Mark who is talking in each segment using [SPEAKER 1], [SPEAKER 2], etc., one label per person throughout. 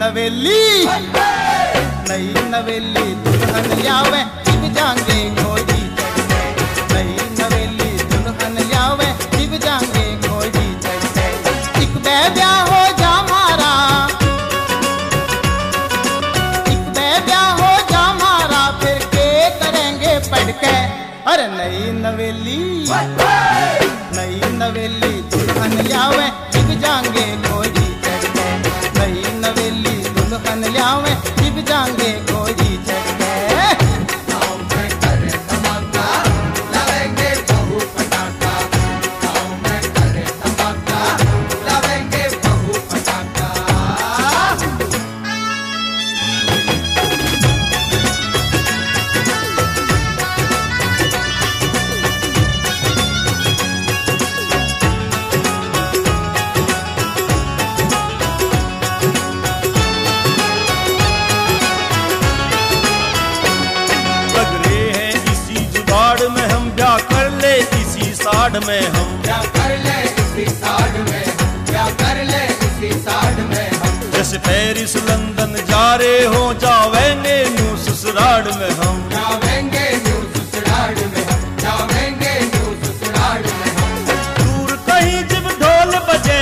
[SPEAKER 1] नवेली नई नवेली दुल्हन ल्यावे जिब जांगे घोड़ी चढ़ गए। नई नवेली दुल्हन ल्यावे जिब जांगे घोड़ी चढ़ गए। एक ब्याह हो जा मारा, एक ब्याह हो जा मारा, फिर के करेंगे पढ़ के। अरे नई नवेली नई नवेली दुल्हन ल्यावे जिब जांगे घोड़ी चढ़ गए। नई नवेली दुल्हन ल्यावे जिब जांगे घोड़ी चढ़ गए।
[SPEAKER 2] गाँव में करे धमाका, लावेंगे बहू पटाखा। गाँव में करे धमाका, लावेंगे बहू पटाखा।
[SPEAKER 3] में हम क्या कर ले इसी साढ़ में हम
[SPEAKER 2] क्या कर ले इसी साढ़ में, क्या कर ले इसी साढ़ में हम।
[SPEAKER 3] जैसे पेरिस लंदन जा रहे हो जावेंगे न्यू ससुराल में हम।
[SPEAKER 2] जावेंगे न्यू ससुराल में हम, जावेंगे न्यू ससुराल में हम।
[SPEAKER 3] दूर कहीं जब ढोल बजे,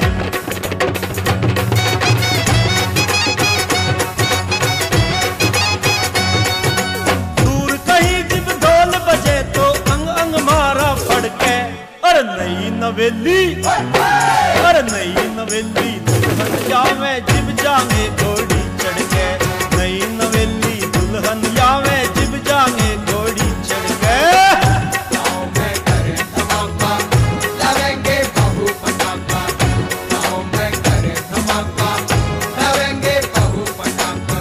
[SPEAKER 3] अरे नई नवेली, अरे नई नवेली दुल्हन जावे जिब जांगे घोड़ी चढ़ गए। नई नवेली दुल्हन जावे जिब जांगे घोड़ी चढ़ गए।
[SPEAKER 2] गाँव में करे धमाका, लावेंगे बहू पटाखा। गाँव में करे धमाका, लावेंगे बहू पटाखा।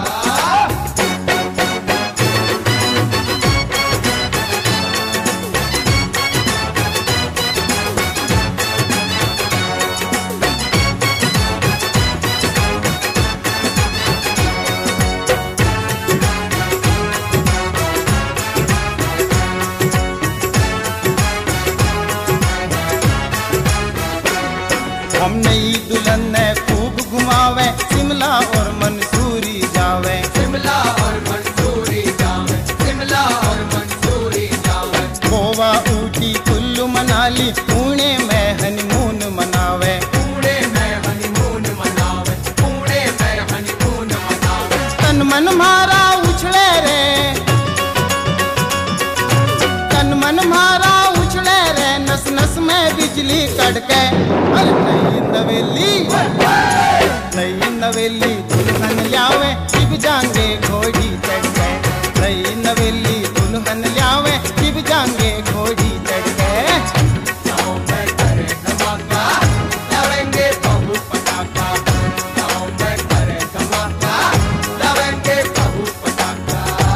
[SPEAKER 1] हम नई दुल्हन ने खूब घुमावे, शिमला और मंसूरी जावे।
[SPEAKER 2] शिमला और मंसूरी जावे, शिमला और मंसूरी जावे।
[SPEAKER 1] गोवा ऊटी कुल्लू मनाली पुणे में हनीमून मनावे।
[SPEAKER 2] पुणे में हनीमून मनावे, पुणे में हनीमून मनावे।
[SPEAKER 1] तन मन मारा उछले रे, तन मन मारा उछले रे, नस नस में बिजली कड़के। अरे नई नवेली नई नवेली दुल्हन ल्यावे जिब जांगे घोड़ी चढ़ गए। नई नवेली दुल्हन ल्यावे जिब जांगे घोड़ी चढ़ गए।
[SPEAKER 2] गाँव में करे धमाका, लावेंगे बहू पटाखा। गाँव में करे धमाका, लावेंगे बहू पटाखा।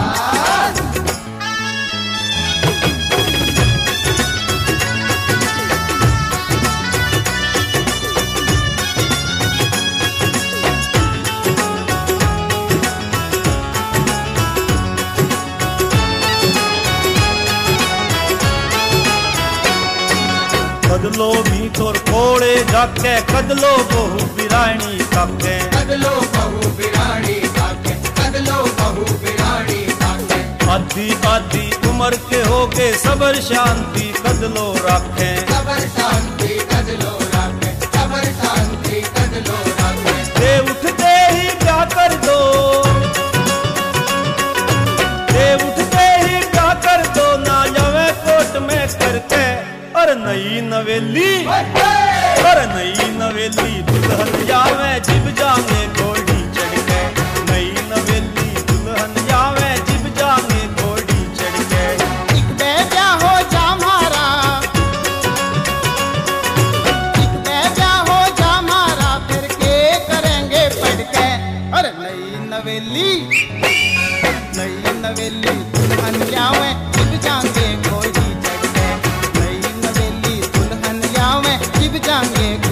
[SPEAKER 3] कदलो भी तोर कोड़े जाके, कदलो बहु बिरानी काके।
[SPEAKER 2] कदलो बहू बिरानी काके, कदलो बहू बिरानी काके।
[SPEAKER 3] आधी आधी उम्र के होगे सबर शांति कदलो राखे।
[SPEAKER 2] सबर शांति कदलो राखे, सबर शांति कदलो राखे।
[SPEAKER 3] दे उठते ही क्या कर दो, दे उठते ही क्या कर दो, ना जावे कोट में करके। अरे नई नवेली, अरे नई नवेली दुल्हन जावे जिब जांगे घोड़ी चढ़ गए। नई नवेली दुल्हन जावे जिब जांगे घोड़ी चढ़ गए।
[SPEAKER 1] एक ब्याह हो जा मारा, एक ब्याह हो जा मारा, फिर के करेंगे पढ़ के। अरे नई नवेली नई नवेली दुल्हन ल्यावे जिब जांगे घोड़ी चढ़ गए। नई नवेली दुल्हन ल्यावे जिब जांगे